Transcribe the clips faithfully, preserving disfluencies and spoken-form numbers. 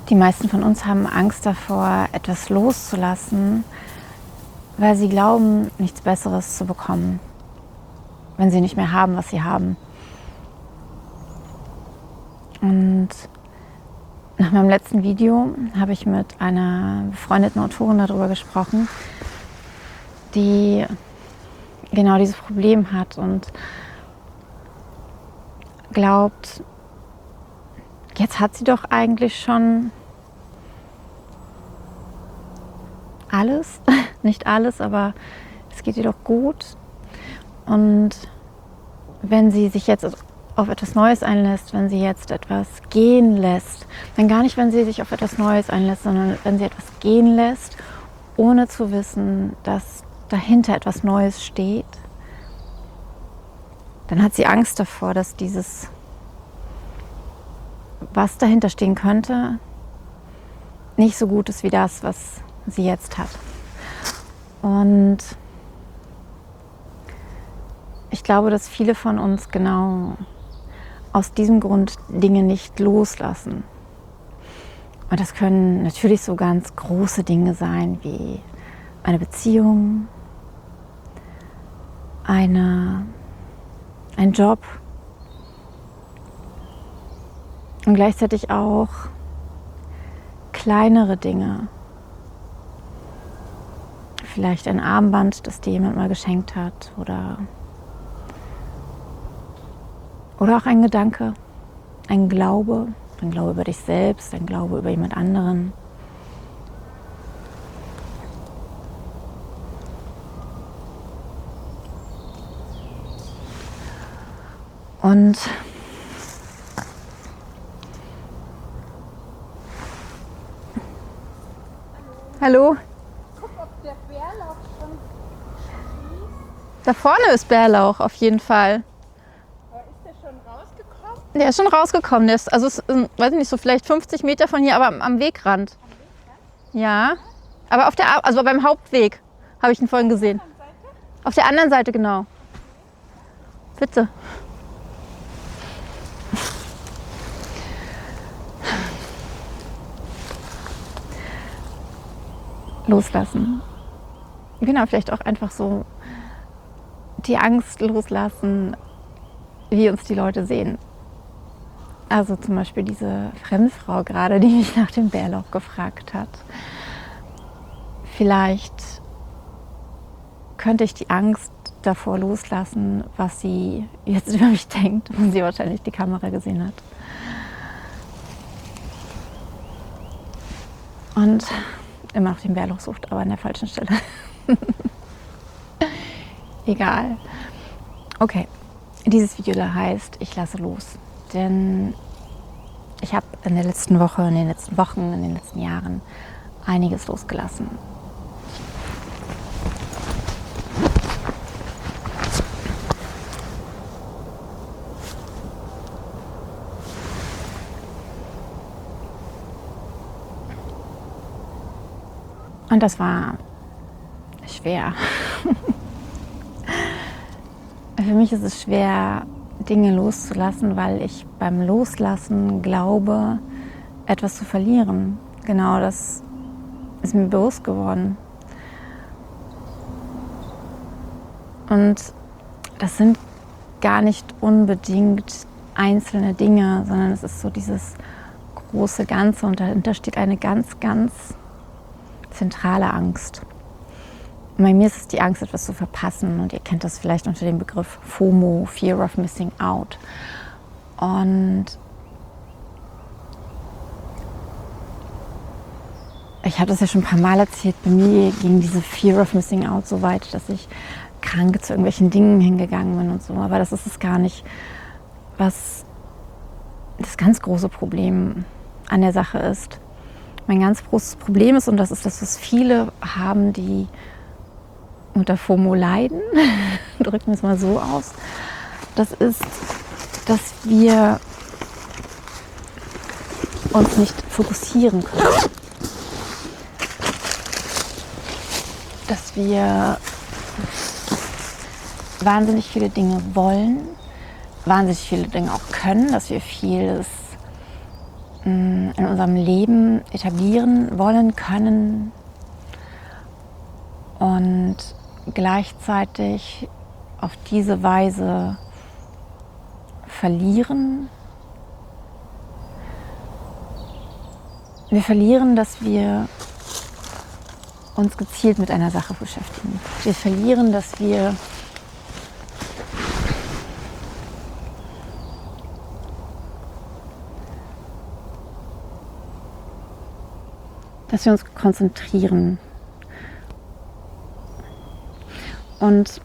Die meisten von uns haben Angst davor, etwas loszulassen, weil sie glauben, nichts Besseres zu bekommen, wenn sie nicht mehr haben, was sie haben. Und nach meinem letzten Video habe ich mit einer befreundeten Autorin darüber gesprochen, die genau dieses Problem hat und glaubt, jetzt hat sie doch eigentlich schon alles, nicht alles, aber es geht ihr doch gut. Und wenn sie sich jetzt auf etwas Neues einlässt, wenn sie jetzt etwas gehen lässt, dann gar nicht, wenn sie sich auf etwas Neues einlässt, sondern wenn sie etwas gehen lässt, ohne zu wissen, dass dahinter etwas Neues steht, dann hat sie Angst davor, dass dieses, was dahinter stehen könnte, nicht so gut ist wie das, was sie jetzt hat. Und ich glaube, dass viele von uns genau aus diesem Grund Dinge nicht loslassen. Und das können natürlich so ganz große Dinge sein wie eine Beziehung, eine, ein Job und gleichzeitig auch kleinere Dinge. Vielleicht ein Armband, das dir jemand mal geschenkt hat, oder, oder auch ein Gedanke, ein Glaube, ein Glaube über dich selbst, ein Glaube über jemand anderen. Und hallo? Guck, ob der Bärlauch schon fließt. Da vorne ist Bärlauch auf jeden Fall. Aber ist der schon rausgekommen? Der ist schon rausgekommen. Der ist, also ist, weiß ich nicht, so vielleicht fünfzig Meter von hier, aber am, am Wegrand. Am Wegrand? Ja, aber auf der, also beim Hauptweg habe ich ihn vorhin gesehen. Auf der anderen Seite? Auf der anderen Seite, genau. Bitte. Loslassen. Genau, vielleicht auch einfach so die Angst loslassen, wie uns die Leute sehen. Also zum Beispiel diese Fremdfrau gerade, die mich nach dem Bärlauch gefragt hat. Vielleicht könnte ich die Angst davor loslassen, was sie jetzt über mich denkt, wenn sie wahrscheinlich die Kamera gesehen hat. Und immer noch den Bärlauch sucht, aber an der falschen Stelle. Egal. Okay, dieses Video da heißt, ich lasse los. Denn ich habe in der letzten Woche, in den letzten Wochen, in den letzten Jahren einiges losgelassen. Und das war schwer. Für mich ist es schwer, Dinge loszulassen, weil ich beim Loslassen glaube, etwas zu verlieren. Genau, das ist mir bewusst geworden. Und das sind gar nicht unbedingt einzelne Dinge, sondern es ist so dieses große Ganze und dahinter steht eine ganz, ganz zentrale Angst. Und bei mir ist es die Angst, etwas zu verpassen. Und ihr kennt das vielleicht unter dem Begriff FOMO, Fear of Missing Out. Und ich habe das ja schon ein paar Mal erzählt, bei mir ging diese Fear of Missing Out so weit, dass ich krank zu irgendwelchen Dingen hingegangen bin und so. Aber das ist es gar nicht, was das ganz große Problem an der Sache ist. Mein ganz großes Problem ist, und das ist das, was viele haben, die unter FOMO leiden, drücken wir es mal so aus, das ist, dass wir uns nicht fokussieren können. Dass wir wahnsinnig viele Dinge wollen, wahnsinnig viele Dinge auch können, dass wir vieles in unserem Leben etablieren wollen können und gleichzeitig auf diese Weise verlieren. Wir verlieren, dass wir uns gezielt mit einer Sache beschäftigen. Wir verlieren, dass wir dass wir uns konzentrieren. Und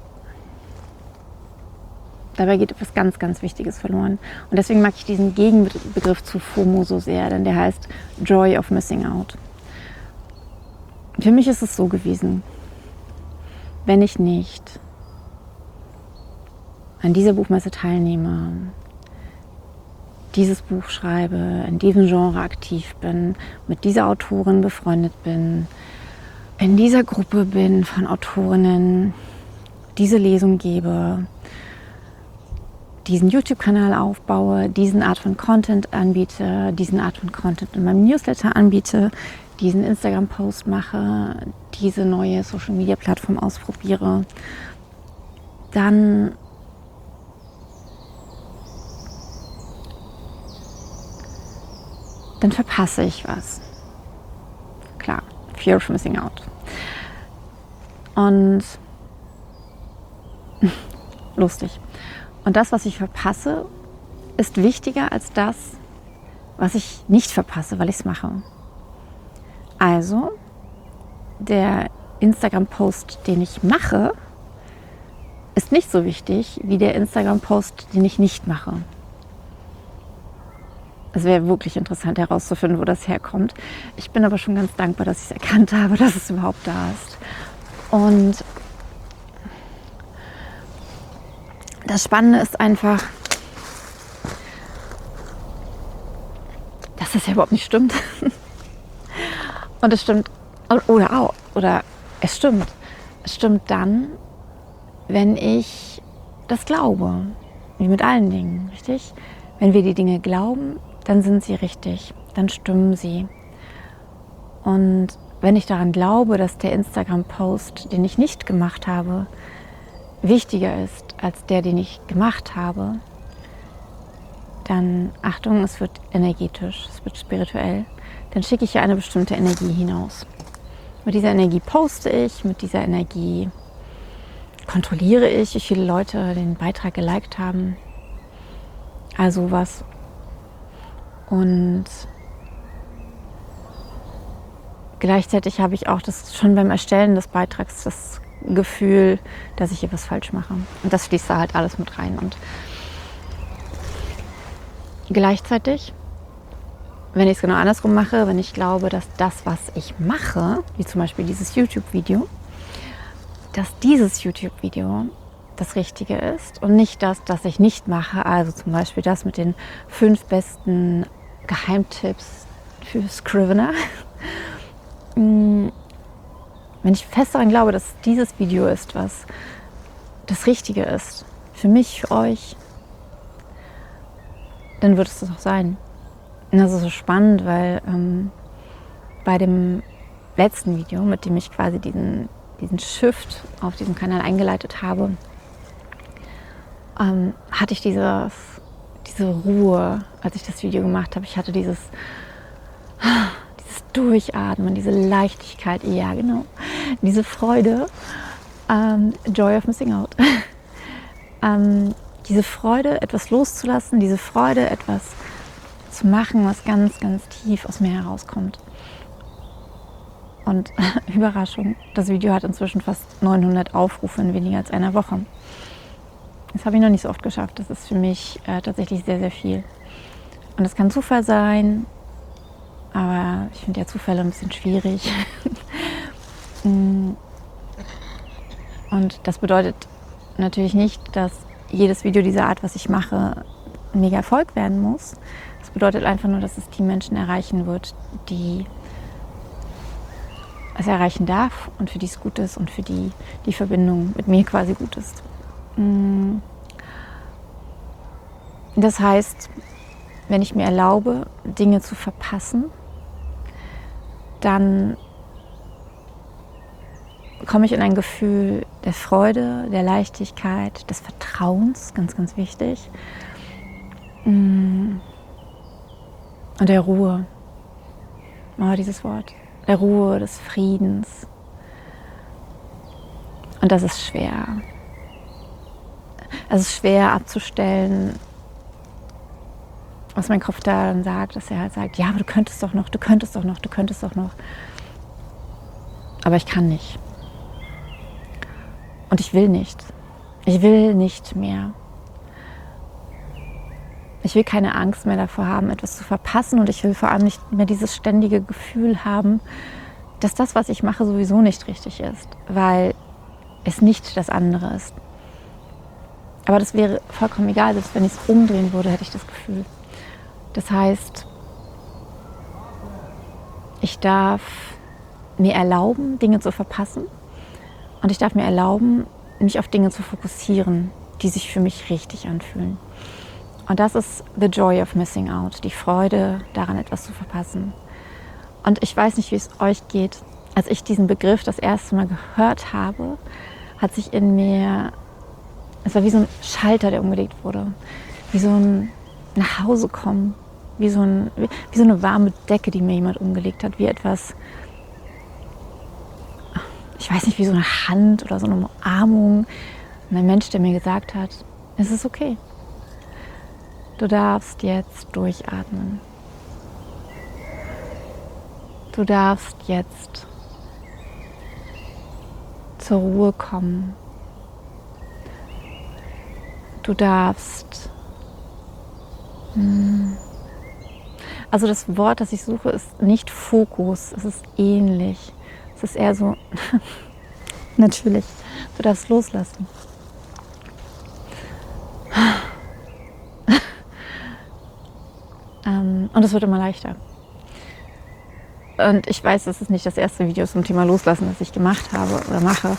dabei geht etwas ganz, ganz Wichtiges verloren. Und deswegen mag ich diesen Gegenbegriff zu FOMO so sehr, denn der heißt Joy of Missing Out. Für mich ist es so gewesen, wenn ich nicht an dieser Buchmesse teilnehme, dieses Buch schreibe, in diesem Genre aktiv bin, mit dieser Autorin befreundet bin, in dieser Gruppe bin von Autorinnen, diese Lesung gebe, diesen YouTube-Kanal aufbaue, diesen Art von Content anbiete, diesen Art von Content in meinem Newsletter anbiete, diesen Instagram-Post mache, diese neue Social-Media-Plattform ausprobiere, dann dann verpasse ich was. Klar, Fear of Missing Out. Und lustig. Und das, was ich verpasse, ist wichtiger als das, was ich nicht verpasse, weil ich es mache. Also, der Instagram-Post, den ich mache, ist nicht so wichtig wie der Instagram-Post, den ich nicht mache. Es wäre wirklich interessant herauszufinden, wo das herkommt. Ich bin aber schon ganz dankbar, dass ich es erkannt habe, dass es überhaupt da ist. Und das Spannende ist einfach, dass das ja überhaupt nicht stimmt. Und es stimmt, oder auch, oder es stimmt. Es stimmt dann, wenn ich das glaube. Wie mit allen Dingen, richtig? Wenn wir die Dinge glauben, dann sind sie richtig, dann stimmen sie. Und wenn ich daran glaube, dass der Instagram-Post, den ich nicht gemacht habe, wichtiger ist als der, den ich gemacht habe, dann, Achtung, es wird energetisch, es wird spirituell, dann schicke ich ja eine bestimmte Energie hinaus. Mit dieser Energie poste ich, mit dieser Energie kontrolliere ich, wie viele Leute den Beitrag geliked haben. Also was. Und gleichzeitig habe ich auch das schon beim Erstellen des Beitrags das Gefühl, dass ich etwas falsch mache. Und das fließt da halt alles mit rein. Und gleichzeitig, wenn ich es genau andersrum mache, wenn ich glaube, dass das, was ich mache, wie zum Beispiel dieses YouTube-Video, dass dieses YouTube-Video das Richtige ist und nicht das, das ich nicht mache, also zum Beispiel das mit den fünf besten Geheimtipps für Scrivener. Wenn ich fest daran glaube, dass dieses Video ist, was das Richtige ist, für mich, für euch, dann wird es das auch sein. Und das ist so spannend, weil ähm, bei dem letzten Video, mit dem ich quasi diesen, diesen Shift auf diesem Kanal eingeleitet habe, ähm, hatte ich dieses, diese Ruhe, als ich das Video gemacht habe. Ich hatte dieses, dieses Durchatmen, diese Leichtigkeit, ja genau, diese Freude, ähm, Joy of Missing Out. ähm, diese Freude, etwas loszulassen, diese Freude, etwas zu machen, was ganz, ganz tief aus mir herauskommt. Und Überraschung, das Video hat inzwischen fast neunhundert Aufrufe in weniger als einer Woche. Das habe ich noch nicht so oft geschafft. Das ist für mich äh, tatsächlich sehr, sehr viel. Und es kann Zufall sein, aber ich finde ja Zufälle ein bisschen schwierig. Und das bedeutet natürlich nicht, dass jedes Video dieser Art, was ich mache, ein mega Erfolg werden muss. Das bedeutet einfach nur, dass es die Menschen erreichen wird, die es erreichen darf und für die es gut ist und für die die Verbindung mit mir quasi gut ist. Das heißt, wenn ich mir erlaube, Dinge zu verpassen, dann komme ich in ein Gefühl der Freude, der Leichtigkeit, des Vertrauens, ganz, ganz wichtig, und der Ruhe. Oh, dieses Wort. Der Ruhe, des Friedens. Und das ist schwer. Es ist schwer abzustellen, was mein Kopf da dann sagt, dass er halt sagt, ja, aber du könntest doch noch, du könntest doch noch, du könntest doch noch. Aber ich kann nicht. Und ich will nicht. Ich will nicht mehr. Ich will keine Angst mehr davor haben, etwas zu verpassen, und ich will vor allem nicht mehr dieses ständige Gefühl haben, dass das, was ich mache, sowieso nicht richtig ist, weil es nicht das andere ist. Aber das wäre vollkommen egal, selbst wenn ich es umdrehen würde, hätte ich das Gefühl. Das heißt, ich darf mir erlauben, Dinge zu verpassen, und ich darf mir erlauben, mich auf Dinge zu fokussieren, die sich für mich richtig anfühlen. Und das ist the joy of missing out, die Freude daran, etwas zu verpassen. Und ich weiß nicht, wie es euch geht. Als ich diesen Begriff das erste Mal gehört habe, hat sich in mir, es war wie so ein Schalter, der umgelegt wurde, wie so ein Nachhausekommen, wie so, ein, wie, wie so eine warme Decke, die mir jemand umgelegt hat, wie etwas, ich weiß nicht, wie so eine Hand oder so eine Umarmung. Und ein Mensch, der mir gesagt hat, es ist okay. Du darfst jetzt durchatmen. Du darfst jetzt zur Ruhe kommen. Du darfst... Also das Wort, das ich suche, ist nicht Fokus. Es ist ähnlich. Es ist eher so... Natürlich. Du darfst loslassen. Und es wird immer leichter. Und ich weiß, das ist nicht das erste Video zum Thema Loslassen, das ich gemacht habe oder mache.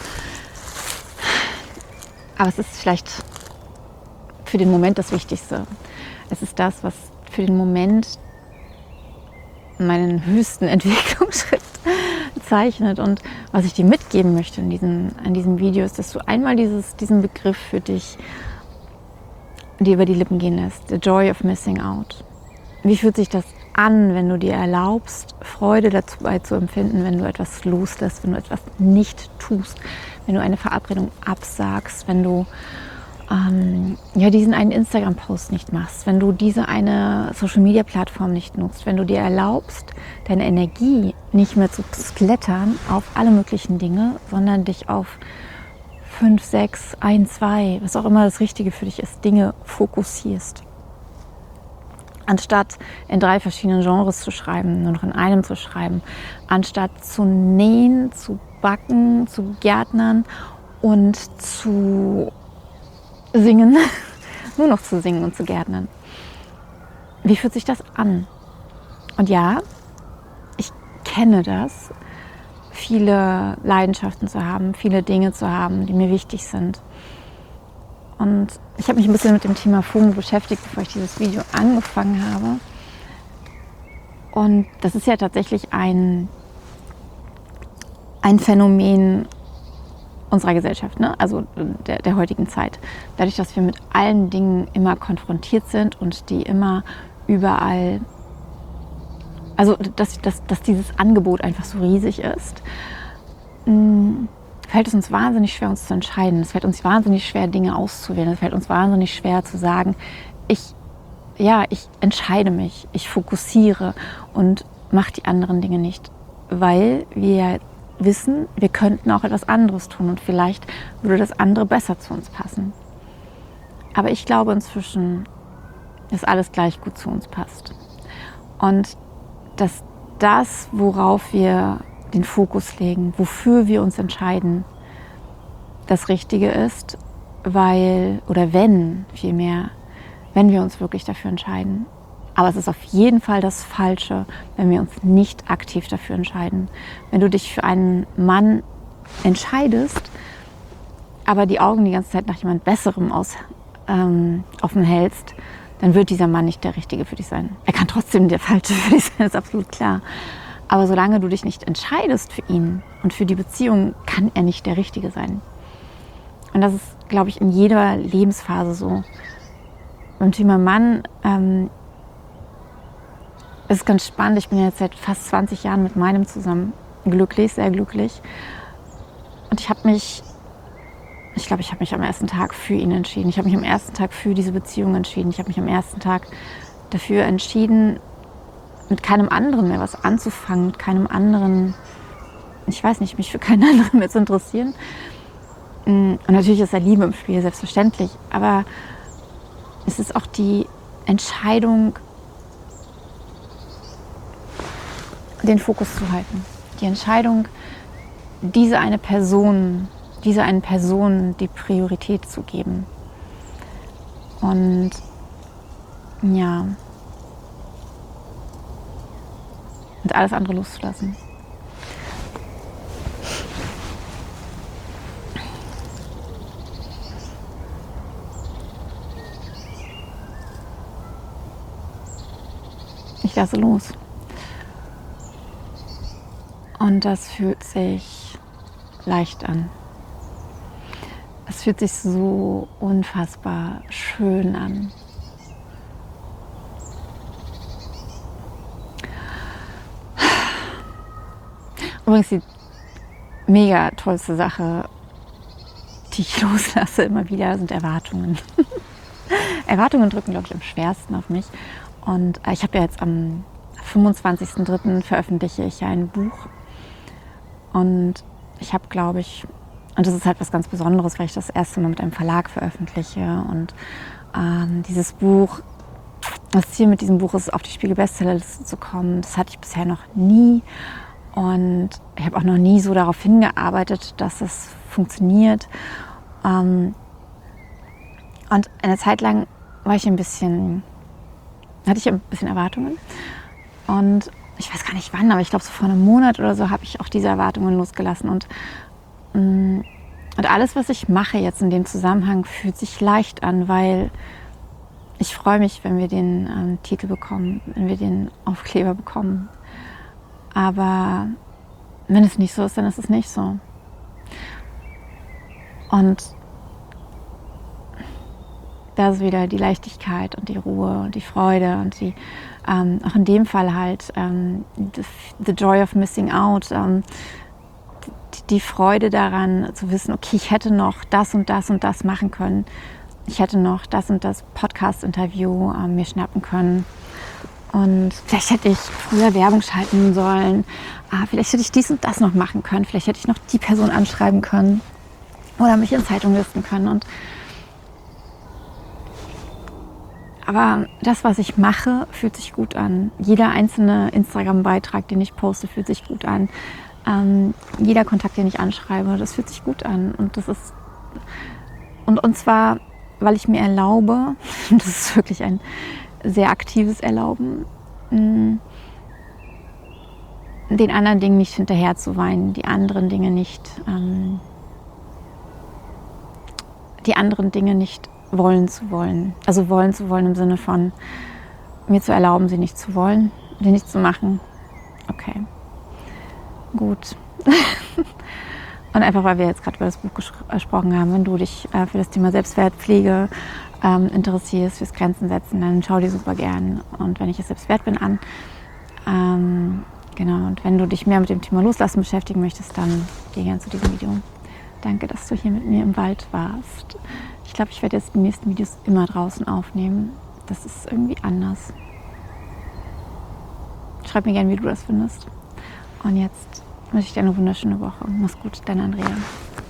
Aber es ist vielleicht für den Moment das Wichtigste. Es ist das, was für den Moment meinen höchsten Entwicklungsschritt zeichnet. Und was ich dir mitgeben möchte in diesem, in diesem Video ist, dass du einmal dieses, diesen Begriff für dich dir über die Lippen gehen lässt. The joy of missing out. Wie fühlt sich das an, wenn du dir erlaubst, Freude dabei zu empfinden, wenn du etwas loslässt, wenn du etwas nicht tust, wenn du eine Verabredung absagst, wenn du ähm, ja, diesen einen Instagram-Post nicht machst, wenn du diese eine Social-Media-Plattform nicht nutzt, wenn du dir erlaubst, deine Energie nicht mehr zu splattern auf alle möglichen Dinge, sondern dich auf fünf, sechs, ein, zwei, was auch immer das Richtige für dich ist, Dinge fokussierst. Anstatt in drei verschiedenen Genres zu schreiben, nur noch in einem zu schreiben. Anstatt zu nähen, zu backen, zu gärtnern und zu singen, nur noch zu singen und zu gärtnern. Wie fühlt sich das an? Und ja, ich kenne das, viele Leidenschaften zu haben, viele Dinge zu haben, die mir wichtig sind. Und ich habe mich ein bisschen mit dem Thema FOMO beschäftigt, bevor ich dieses Video angefangen habe. Und das ist ja tatsächlich ein, ein Phänomen unserer Gesellschaft, ne? Also der, der heutigen Zeit. Dadurch, dass wir mit allen Dingen immer konfrontiert sind und die immer überall, also dass, dass, dass dieses Angebot einfach so riesig ist, mh, fällt es uns wahnsinnig schwer, uns zu entscheiden. Es fällt uns wahnsinnig schwer, Dinge auszuwählen. Es fällt uns wahnsinnig schwer zu sagen, ich, ja, ich entscheide mich, ich fokussiere und mache die anderen Dinge nicht. Weil wir wissen, wir könnten auch etwas anderes tun und vielleicht würde das andere besser zu uns passen. Aber ich glaube inzwischen, dass alles gleich gut zu uns passt. Und dass das, worauf wir den Fokus legen, wofür wir uns entscheiden, das Richtige ist, weil, oder wenn, vielmehr, wenn wir uns wirklich dafür entscheiden. Aber es ist auf jeden Fall das Falsche, wenn wir uns nicht aktiv dafür entscheiden. Wenn du dich für einen Mann entscheidest, aber die Augen die ganze Zeit nach jemand Besserem aus, ähm, offen hältst, dann wird dieser Mann nicht der Richtige für dich sein. Er kann trotzdem der Falsche für dich sein, ist absolut klar. Aber solange du dich nicht entscheidest für ihn und für die Beziehung, kann er nicht der Richtige sein. Und das ist, glaube ich, in jeder Lebensphase so. Beim Thema Mann ähm, ist ganz spannend. Ich bin jetzt seit fast zwanzig Jahren mit meinem zusammen. Glücklich, sehr glücklich. Und ich habe mich, ich glaube, ich habe mich am ersten Tag für ihn entschieden. Ich habe mich am ersten Tag für diese Beziehung entschieden. Ich habe mich am ersten Tag dafür entschieden, mit keinem anderen mehr was anzufangen, mit keinem anderen, ich weiß nicht, mich für keinen anderen mehr zu interessieren. Und natürlich ist da Liebe im Spiel, selbstverständlich. Aber es ist auch die Entscheidung, den Fokus zu halten. Die Entscheidung, diese eine Person, dieser einen Person die Priorität zu geben. Und ja, und alles andere loszulassen. Ich lasse los. Und das fühlt sich leicht an. Es fühlt sich so unfassbar schön an. Übrigens die mega tollste Sache, die ich loslasse immer wieder, sind Erwartungen. Erwartungen drücken, glaube ich, am schwersten auf mich. Und ich habe ja jetzt am fünfundzwanzigsten dritten veröffentliche ich ja ein Buch. Und ich habe, glaube ich, und das ist halt was ganz Besonderes, weil ich das erste Mal mit einem Verlag veröffentliche. Und ähm, dieses Buch, das Ziel mit diesem Buch ist, auf die Spiegel-Bestsellerliste zu kommen. Das hatte ich bisher noch nie. Und ich habe auch noch nie so darauf hingearbeitet, dass es funktioniert. Ähm, und eine Zeit lang war ich ein bisschen, hatte ich ein bisschen Erwartungen. Und ich weiß gar nicht wann, aber ich glaube so vor einem Monat oder so habe ich auch diese Erwartungen losgelassen. Und, und alles, was ich mache jetzt in dem Zusammenhang, fühlt sich leicht an, weil ich freue mich, wenn wir den ähm, Titel bekommen, wenn wir den Aufkleber bekommen. Aber wenn es nicht so ist, dann ist es nicht so. Und da ist wieder die Leichtigkeit und die Ruhe und die Freude und die, ähm, auch in dem Fall halt ähm, the, the joy of missing out, ähm, die, die Freude daran zu wissen, okay, ich hätte noch das und das und das machen können. Ich hätte noch das und das Podcast-Interview ähm, mir schnappen können. Und vielleicht hätte ich früher Werbung schalten sollen. Ah, vielleicht hätte ich dies und das noch machen können. Vielleicht hätte ich noch die Person anschreiben können. Oder mich in Zeitungen listen können. Und aber das, was ich mache, fühlt sich gut an. Jeder einzelne Instagram-Beitrag, den ich poste, fühlt sich gut an. Ähm, jeder Kontakt, den ich anschreibe, das fühlt sich gut an. Und das ist und, und zwar, weil ich mir erlaube, das ist wirklich ein sehr aktives Erlauben, den anderen Dingen nicht hinterher zu weinen, die anderen Dinge nicht, ähm, die anderen Dinge nicht wollen zu wollen. Also wollen zu wollen im Sinne von mir zu erlauben, sie nicht zu wollen, sie nicht zu machen. Okay, gut. Und einfach, weil wir jetzt gerade über das Buch gesprochen haben, wenn du dich äh, für das Thema Selbstwertpflege ähm, interessierst, fürs Grenzen setzen, dann schau dir super gern und wenn ich es selbst wert bin an. Ähm, genau, und wenn du dich mehr mit dem Thema Loslassen beschäftigen möchtest, dann geh gerne zu diesem Video. Danke, dass du hier mit mir im Wald warst. Ich glaube, ich werde jetzt die nächsten Videos immer draußen aufnehmen. Das ist irgendwie anders. Schreib mir gerne, wie du das findest. Und jetzt wünsche ich dir eine wunderschöne Woche. Mach's gut, deine Andrea.